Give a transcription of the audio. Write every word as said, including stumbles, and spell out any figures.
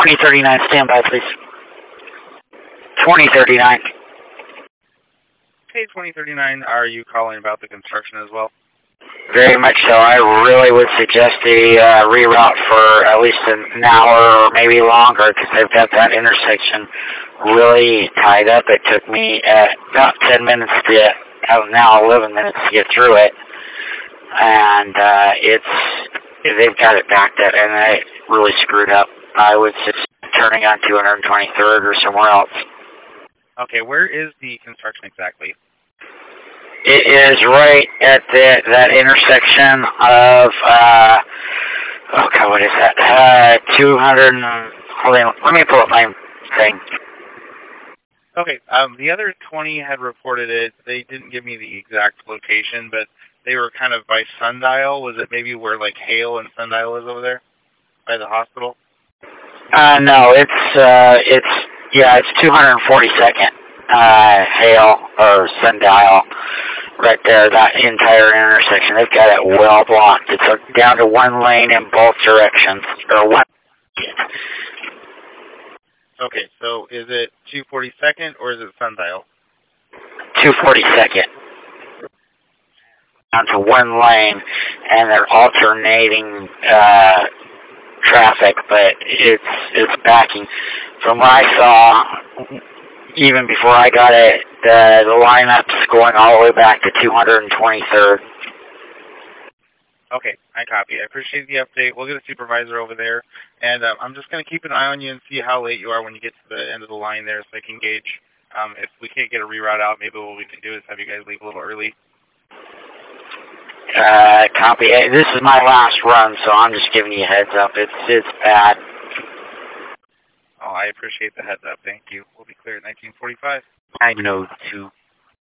twenty thirty-nine, stand by, please. twenty thirty-nine. Okay, twenty thirty-nine, are you calling about the construction as well? Very much so. I really would suggest a uh, reroute for at least an hour or maybe longer because they've got that intersection really tied up. It took me uh, about ten minutes to, uh, now eleven minutes to get through it. And uh, it's, they've got it backed up and I really screwed up. I was just turning on two hundred twenty-third or somewhere else. Okay, where is the construction exactly? It is right at the, that intersection of, uh, oh God, what is that? Uh, two hundred, hold on, let me pull up my thing. Okay, um, the other twenty had reported it. They didn't give me the exact location, but they were kind of by Sundial. Was it maybe where, like, Hale and Sundial is over there? By the hospital? Uh, no, it's, uh, it's, yeah, it's two hundred forty-second, uh, Hale, or Sundial. Right there, that entire intersection. They've got it well blocked. It's a, down to one lane in both directions. Or one. Okay, so is it two forty-second or is it Sundial? two forty-second. Down to one lane, and they're alternating uh, traffic, but it's it's backing. From what I saw, even before I got it, the, the lineup's going all the way back to two hundred twenty-third. Okay, I copy. I appreciate the update. We'll get a supervisor over there, and um, I'm just going to keep an eye on you and see how late you are when you get to the end of the line there so I can gauge. Um, if we can't get a reroute out, maybe what we can do is have you guys leave a little early. Uh, copy. This is my last run, so I'm just giving you a heads up. It's, it's bad. Oh, I appreciate the heads up. Thank you. We'll be clear at nineteen forty-five. I know, too.